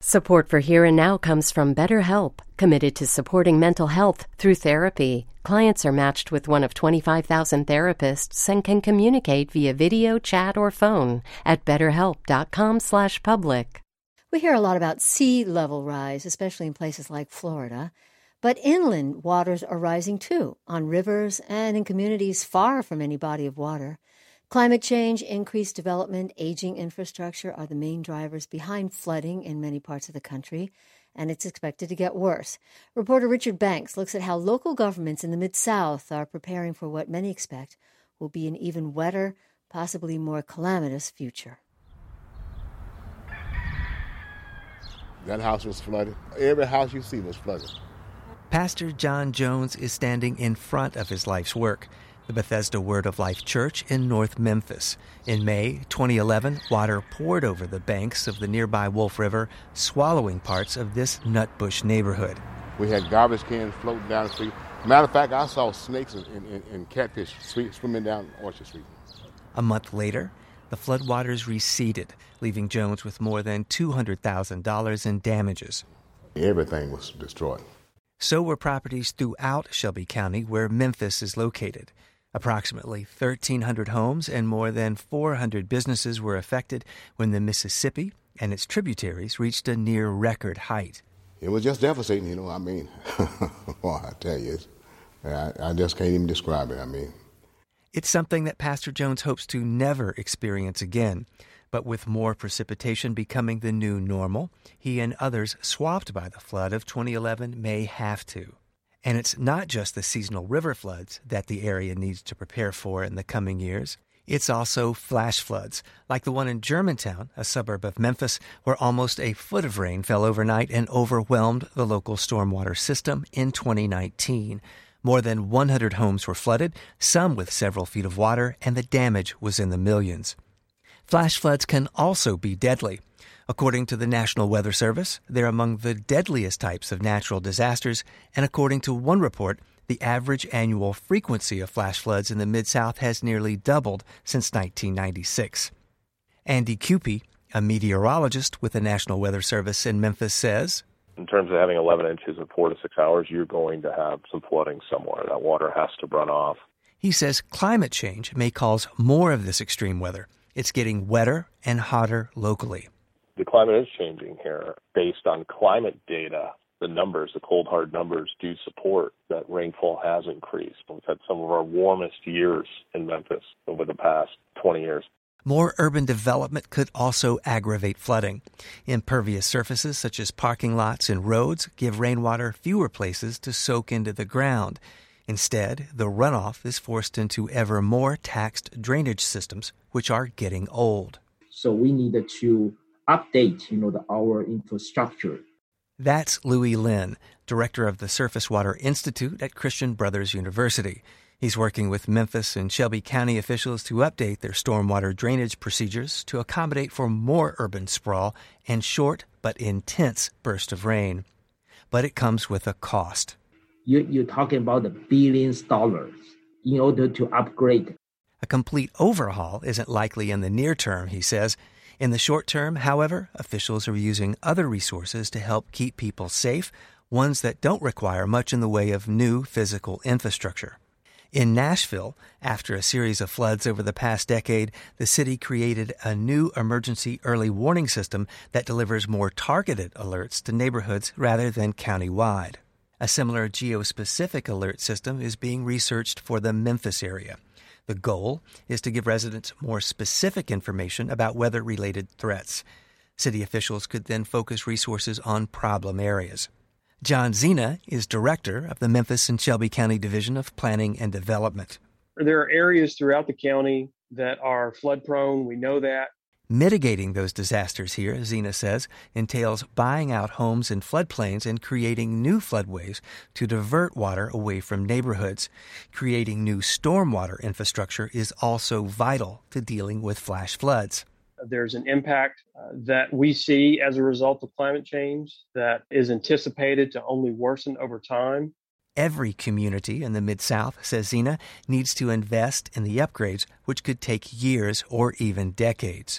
Support for Here and Now comes from BetterHelp, committed to supporting mental health through therapy. Clients are matched with one of 25,000 therapists and can communicate via video, chat, or phone at betterhelp.com/public. We hear a lot about sea level rise, especially in places like Florida. But inland waters are rising too, on rivers and in communities far from any body of water. Climate change, increased development, aging infrastructure are the main drivers behind flooding in many parts of the country, and it's expected to get worse. Reporter Richard Banks looks at how local governments in the Mid-South are preparing for what many expect will be an even wetter, possibly more calamitous future. That house was flooded. Every house you see was flooded. Pastor John Jones is standing in front of his life's work, the Bethesda Word of Life Church in North Memphis. In May 2011, water poured over the banks of the nearby Wolf River, swallowing parts of this Nutbush neighborhood. We had garbage cans floating down the street. Matter of fact, I saw snakes and catfish swimming down Orchard Street. A month later, the floodwaters receded, leaving Jones with more than $200,000 in damages. Everything was destroyed. So were properties throughout Shelby County, where Memphis is located. Approximately 1,300 homes and more than 400 businesses were affected when the Mississippi and its tributaries reached a near-record height. It was just devastating, well, I tell you, I just can't even describe it, It's something that Pastor Jones hopes to never experience again. But with more precipitation becoming the new normal, he and others swamped by the flood of 2011 may have to. And it's not just the seasonal river floods that the area needs to prepare for in the coming years. It's also flash floods, like the one in Germantown, a suburb of Memphis, where almost a foot of rain fell overnight and overwhelmed the local stormwater system in 2019. More than 100 homes were flooded, some with several feet of water, and the damage was in the millions. Flash floods can also be deadly. According to the National Weather Service, they're among the deadliest types of natural disasters, and according to one report, the average annual frequency of flash floods in the Mid-South has nearly doubled since 1996. Andy Cupey, a meteorologist with the National Weather Service in Memphis, says, in terms of having 11 inches in 4 to 6 hours, you're going to have some flooding somewhere. That water has to run off. He says climate change may cause more of this extreme weather. It's getting wetter and hotter locally. The climate is changing here. Based on climate data, the numbers, the cold, hard numbers, do support that rainfall has increased. We've had some of our warmest years in Memphis over the past 20 years. More urban development could also aggravate flooding. Impervious surfaces such as parking lots and roads give rainwater fewer places to soak into the ground. Instead, the runoff is forced into ever more taxed drainage systems, which are getting old. So we needed to update, our infrastructure. That's Louis Lin, director of the Surface Water Institute at Christian Brothers University. He's working with Memphis and Shelby County officials to update their stormwater drainage procedures to accommodate for more urban sprawl and short but intense bursts of rain. But it comes with a cost. You're talking about the billions of dollars in order to upgrade. A complete overhaul isn't likely in the near term, he says. In the short term, however, officials are using other resources to help keep people safe, ones that don't require much in the way of new physical infrastructure. In Nashville, after a series of floods over the past decade, the city created a new emergency early warning system that delivers more targeted alerts to neighborhoods rather than countywide. A similar geospecific alert system is being researched for the Memphis area. The goal is to give residents more specific information about weather-related threats. City officials could then focus resources on problem areas. John Zena is director of the Memphis and Shelby County Division of Planning and Development. There are areas throughout the county that are flood-prone. We know that. Mitigating those disasters here, Zena says, entails buying out homes in floodplains and creating new floodways to divert water away from neighborhoods. Creating new stormwater infrastructure is also vital to dealing with flash floods. There's an impact that we see as a result of climate change that is anticipated to only worsen over time. Every community in the Mid-South, says Zena, needs to invest in the upgrades, which could take years or even decades.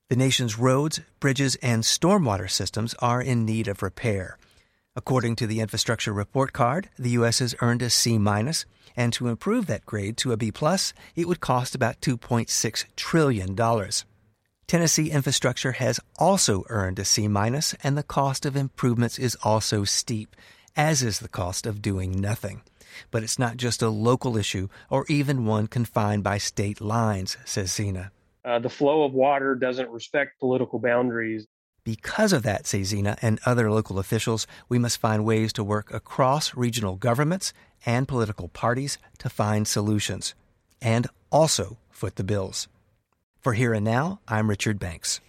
The nation's roads, bridges, and stormwater systems are in need of repair. According to the Infrastructure Report Card, the U.S. has earned a C-, and to improve that grade to a B+, it would cost about $2.6 trillion. Tennessee infrastructure has also earned a C-, and the cost of improvements is also steep, as is the cost of doing nothing. But it's not just a local issue or even one confined by state lines, says Zena. The flow of water doesn't respect political boundaries. Because of that, say Zena and other local officials, we must find ways to work across regional governments and political parties to find solutions, and also foot the bills. For Here and Now, I'm Richard Banks.